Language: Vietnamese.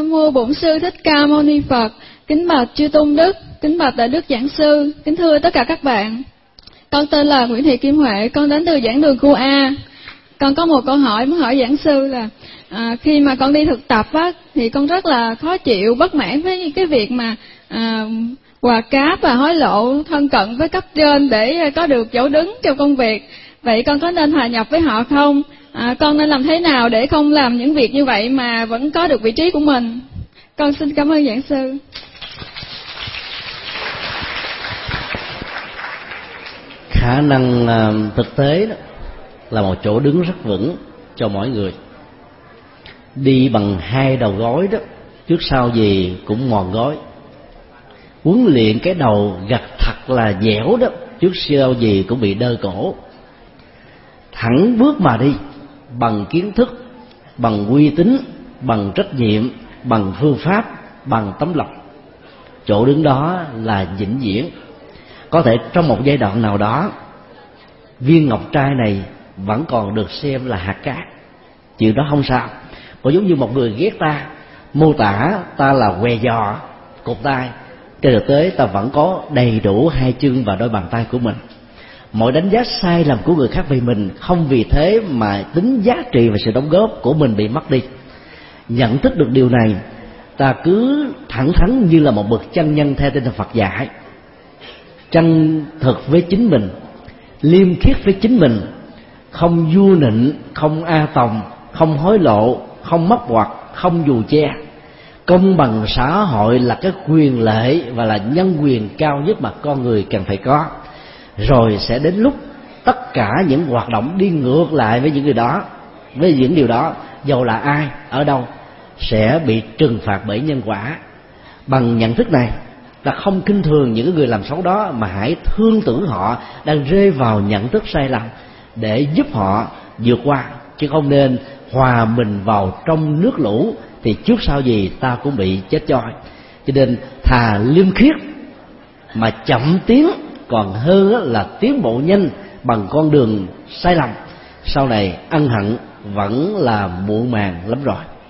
Nam mô Bổn Sư Thích Ca Mâu Ni Phật. Kính bạch chư tôn đức, kính bạch đại đức giảng sư, kính thưa tất cả các bạn. Con tên là Nguyễn Thị Kim Huệ, con đến từ giảng đường khu A. Con có một câu hỏi muốn hỏi giảng sư là khi mà con đi thực tập á, thì con rất là khó chịu, bất mãn với cái việc mà quà cáp và hối lộ, thân cận với cấp trên để có được chỗ đứng trong công việc. Vậy con có nên hòa nhập với họ không? Con nên làm thế nào để không làm những việc như vậy mà vẫn có được vị trí của mình? Con xin cảm ơn giảng sư. Khả năng thực tế đó là một chỗ đứng rất vững cho mỗi người. Đi bằng hai đầu gối đó, trước sau gì cũng mòn gối. Huấn luyện cái đầu gặt thật là dẻo đó, trước sau gì cũng bị đơ cổ. Thẳng bước mà đi, bằng kiến thức, bằng uy tín, bằng trách nhiệm, bằng phương pháp, bằng tấm lòng. Chỗ đứng đó là vĩnh viễn. Có thể trong một giai đoạn nào đó, viên ngọc trai này vẫn còn được xem là hạt cát, chuyện đó không sao. Còn giống như một người ghét ta, mô tả ta là què giò, cụt tay, trên thực tế ta vẫn có đầy đủ hai chân và đôi bàn tay của mình. Mọi đánh giá sai lầm của người khác về mình không vì thế mà tính giá trị và sự đóng góp của mình bị mất đi. Nhận thức được điều này, ta cứ thẳng thắn như là một bậc chân nhân theo tinh thần Phật dạy, chân thực với chính mình, liêm khiết với chính mình, không du nịnh, không a tòng, không hối lộ, không móc ngoặt, không dù che. Công bằng xã hội là cái quyền lệ và là nhân quyền cao nhất mà con người cần phải có. Rồi sẽ đến lúc tất cả những hoạt động đi ngược lại với những điều đó, với những điều đó, dầu là ai, ở đâu, sẽ bị trừng phạt bởi nhân quả. Bằng nhận thức này, ta không khinh thường những người làm xấu đó, mà hãy thương tưởng họ đang rơi vào nhận thức sai lầm để giúp họ vượt qua, chứ không nên hòa mình vào trong nước lũ thì trước sau gì ta cũng bị chết choi. Cho nên thà liêm khiết mà chậm tiến còn hơn là tiến bộ nhanh bằng con đường sai lầm, sau này ân hận vẫn là muộn màng lắm rồi.